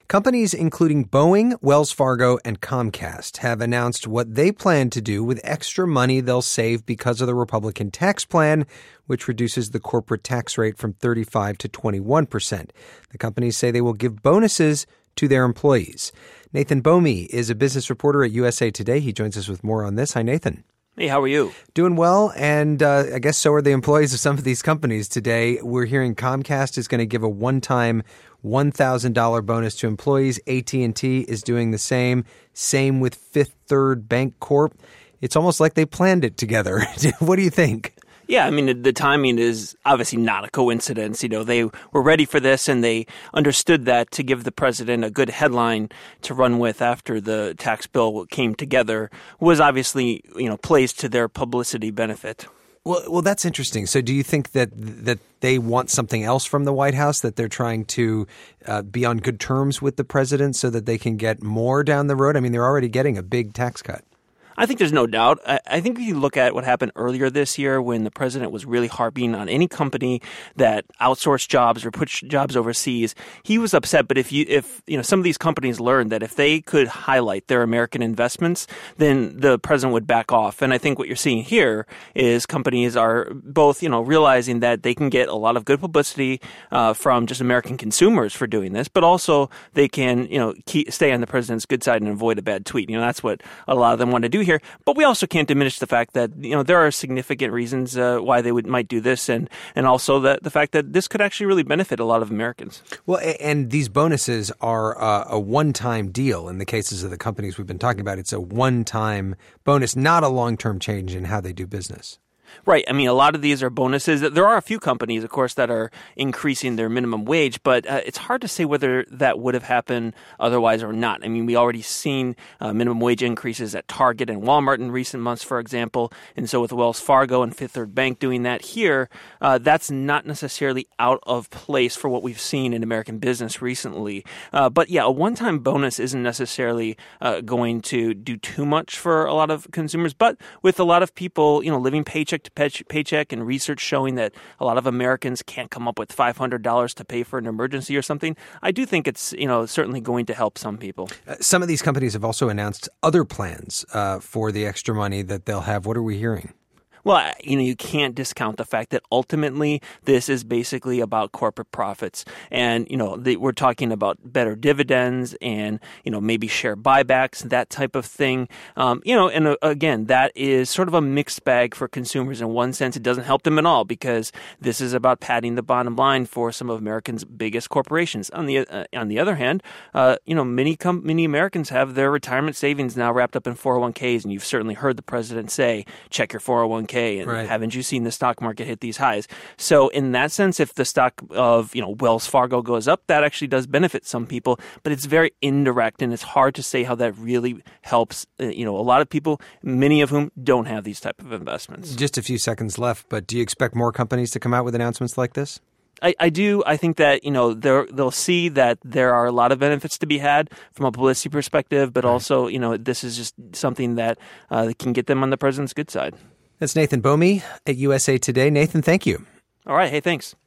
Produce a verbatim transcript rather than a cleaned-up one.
Companies including Boeing, Wells Fargo, and Comcast have announced what they plan to do with extra money they'll save because of the Republican tax plan, which reduces the corporate tax rate from thirty-five to twenty-one percent. The companies say they will give bonuses to their employees. Nathan Bomey is a business reporter at U S A Today. He joins us with more on this. Hi, Nathan. Hey, how are you? Doing well, and uh, I guess so are the employees of some of these companies today. We're hearing Comcast is going to give a one-time one thousand dollars bonus to employees. A T and T is doing the same. Same with Fifth Third Bank Corp. It's almost like they planned it together. What do you think? Yeah, I mean, the timing is obviously not a coincidence. You know, they were ready for this, and they understood that to give the president a good headline to run with after the tax bill came together was obviously, you know, plays to their publicity benefit. Well, well, that's interesting. So do you think that that they want something else from the White House, that they're trying to uh, be on good terms with the president so that they can get more down the road? I mean, they're already getting a big tax cut. I think there's no doubt. I, I think if you look at what happened earlier this year when the president was really harping on any company that outsourced jobs or put jobs overseas, he was upset. But if you, if you know, some of these companies learned that if they could highlight their American investments, then the president would back off. And I think what you're seeing here is companies are both, you know, realizing that they can get a lot of good publicity uh, from just American consumers for doing this, but also they can, you know, keep, stay on the president's good side and avoid a bad tweet. You know, that's what a lot of them want to do here. Here. But we also can't diminish the fact that, you know, there are significant reasons uh, why they would might do this, and and also the, the fact that this could actually really benefit a lot of Americans. Well, and these bonuses are uh, a one-time deal. In the cases of the companies we've been talking about, it's a one-time bonus, not a long-term change in how they do business. Right. I mean, a lot of these are bonuses. There are a few companies, of course, that are increasing their minimum wage, but uh, it's hard to say whether that would have happened otherwise or not. I mean, we already seen uh, minimum wage increases at Target and Walmart in recent months, for example. And so with Wells Fargo and Fifth Third Bank doing that here, uh, that's not necessarily out of place for what we've seen in American business recently. Uh, but yeah, a one-time bonus isn't necessarily uh, going to do too much for a lot of consumers. But with a lot of people, you know, living paycheck to paycheck, and research showing that a lot of Americans can't come up with five hundred dollars to pay for an emergency or something, I do think it's, you know, certainly going to help some people. Uh, some of these companies have also announced other plans uh, for the extra money that they'll have. What are we hearing? Well, you know, you can't discount the fact that ultimately this is basically about corporate profits. And, you know, they, we're talking about better dividends and, you know, maybe share buybacks, that type of thing. Um, you know, and uh, again, that is sort of a mixed bag for consumers. In one sense, it doesn't help them at all because this is about padding the bottom line for some of Americans' biggest corporations. On the uh, on the other hand, uh, you know, many com- many Americans have their retirement savings now wrapped up in four oh one k's, and you've certainly heard the president say, check your four oh one k. And right. Haven't you seen the stock market hit these highs? So in that sense, if the stock of, you know, Wells Fargo goes up, that actually does benefit some people, but it's very indirect, and it's hard to say how that really helps, uh, you know, a lot of people, many of whom don't have these type of investments. Just a few seconds left, but do you expect more companies to come out with announcements like this? I, I do. I think that, you know, they'll see that there are a lot of benefits to be had from a publicity perspective, but right. also, you know, this is just something that uh, can get them on the president's good side. That's Nathan Bomey at U S A Today. Nathan, thank you. All right. Hey, thanks.